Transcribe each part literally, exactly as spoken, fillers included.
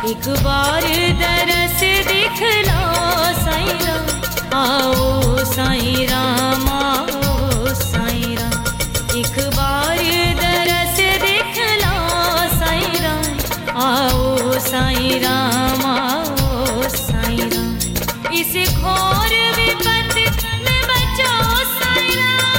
एक बार दरस दिखला साईं राम, आओ साईं राम आओ साईं राम। एक बार दरस दिखला साईं राम, आओ साईं राम आओ साईं राम। इस घोर विपत में बचाओ साईं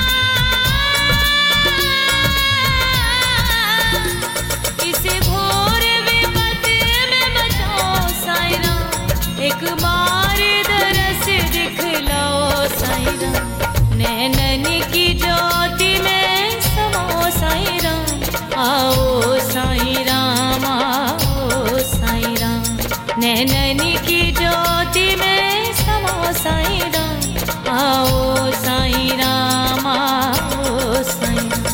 राम, इस घोर विपत में बचाओ साईं राम। एक बार दरस दिखलाओ साईं राम, नैनन की ज्योति में समाओ साईं राम, आओ साईं राम आओ साईं राम। नैनन की ज्योति में समाओ साईं राम, आओ साईं राम आओ साईं राम।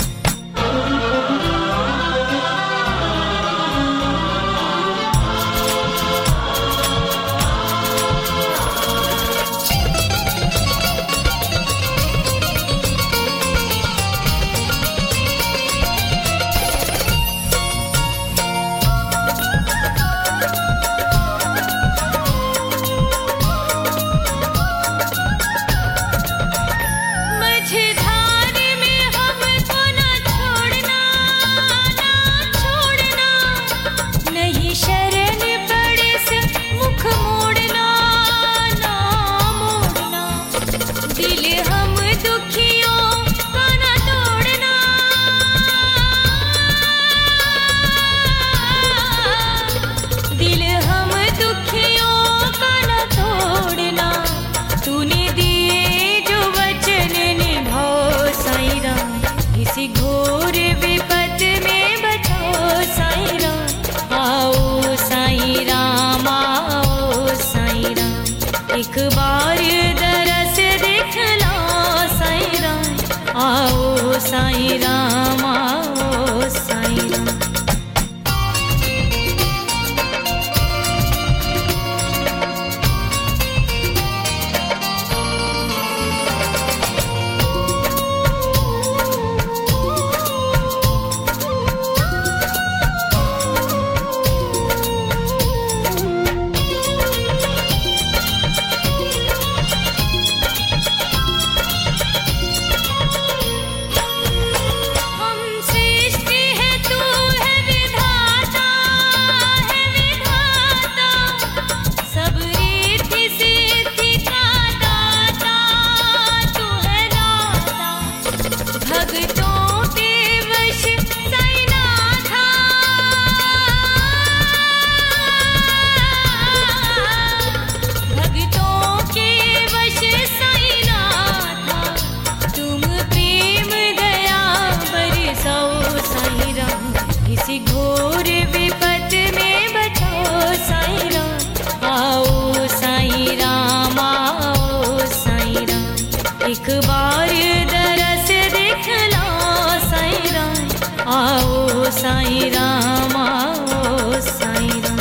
घोर विपत में बचाओ साईं राम, आओ साईं राम आओ साईं राम। एक बार दरस दिखला साईं राम, आओ साईं राम आओ साईं राम। घोर विपत में बचाओ साईं राम, आओ साईं राम आओ साईं राम। एक बार दरस दिखला साईं राम, आओ साईं राम आओ साईं राम।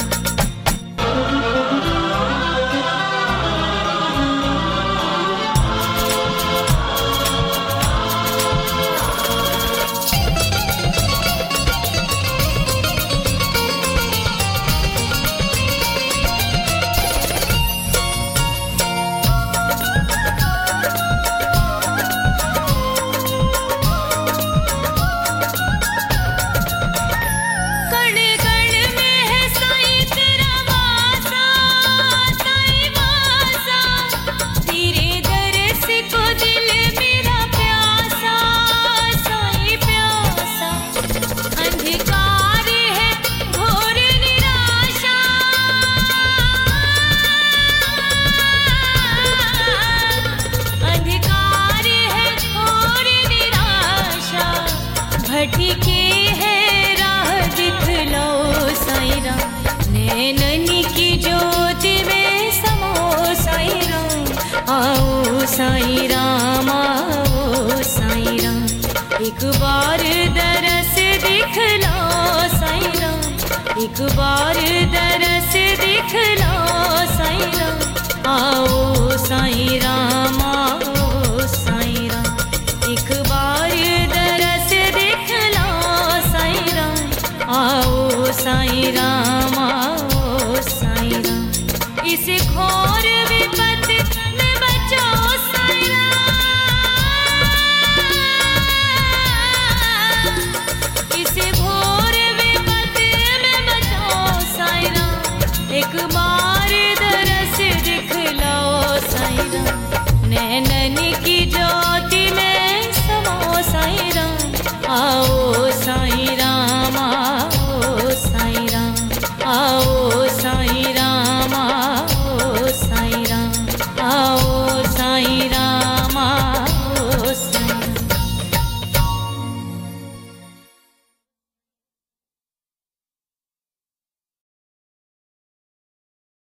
भटके है राह दिखलाओ साईं राम, नैनन की ज्योति में समाओ साईं राम, आओ साईं राम आओ साईं राम। एक बार दरस दिखलाओ साईं राम, एक बार दरस दिखलाओ साईं राम, आओ साईं राम आओ साईं राम। एक बार दरस दिखला साईं राम, आओ साईं राम आओ इस घोर विपत में बचाओ साईं राम, इस घोर विपत में बचाओ साईं राम, एक बार दरस दिखलाओ साईं राम, नैनन की ज्योति में समाओ साईं राम, आओ साईं राम, आओ साईं राम, आओ